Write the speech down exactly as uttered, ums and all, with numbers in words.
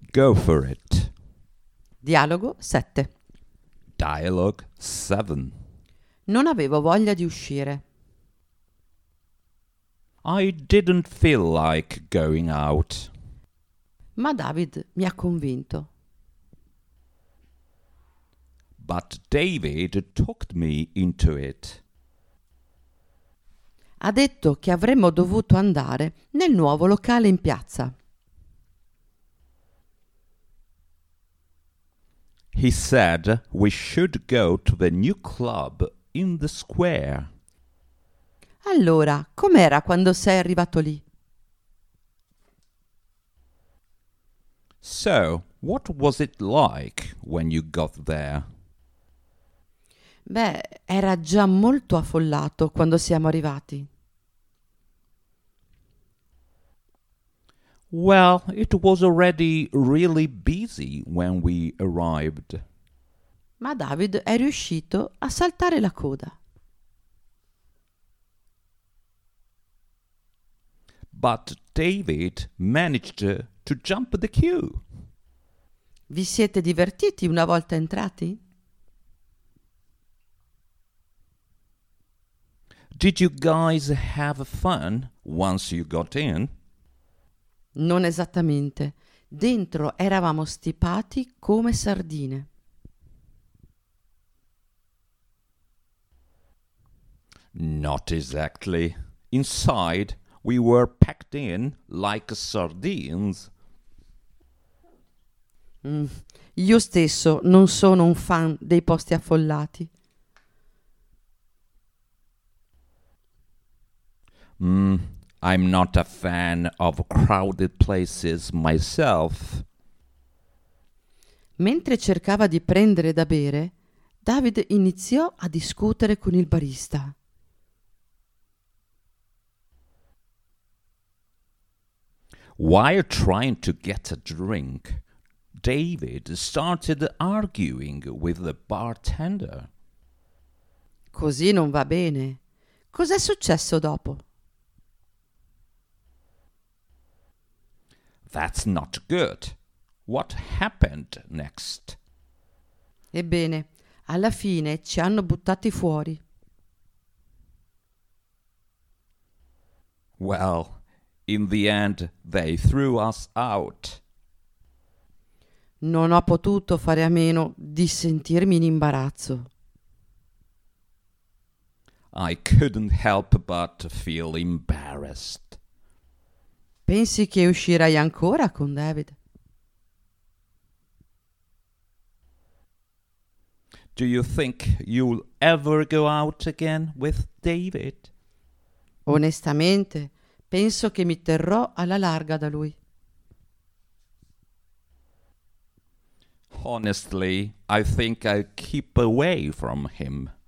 Go for it. Dialogo sette. Dialogue seven. Non avevo voglia di uscire. I didn't feel like going out. Ma David mi ha convinto. But David talked me into it. Ha detto che avremmo dovuto andare nel nuovo locale in piazza. He said we should go to the new club in the square. Allora, com'era quando sei arrivato lì? So, what was it like when you got there? Beh, era già molto affollato quando siamo arrivati. Well, it was already really busy when we arrived. Ma David è riuscito a saltare la coda. But David managed to jump the queue. Vi siete divertiti una volta entrati? Did you guys have fun once you got in? Non esattamente. Dentro eravamo stipati come sardine. Not exactly. Inside, we were packed in like sardines. Mm. Io stesso non sono un fan dei posti affollati. Mm, I'm not a fan of crowded places myself. Mentre cercava di prendere da bere, David iniziò a discutere con il barista. While trying to get a drink, David started arguing with the bartender. Così non va bene. Cos'è successo dopo? That's not good. What happened next? Ebbene, alla fine ci hanno buttati fuori. Well, in the end, they threw us out. Non ho potuto fare a meno di sentirmi in imbarazzo. I couldn't help but feel embarrassed. Pensi che uscirai ancora con David? Do you think you'll ever go out again with David? Onestamente, penso che mi terrò alla larga da lui. Honestly, I think I'll keep away from him.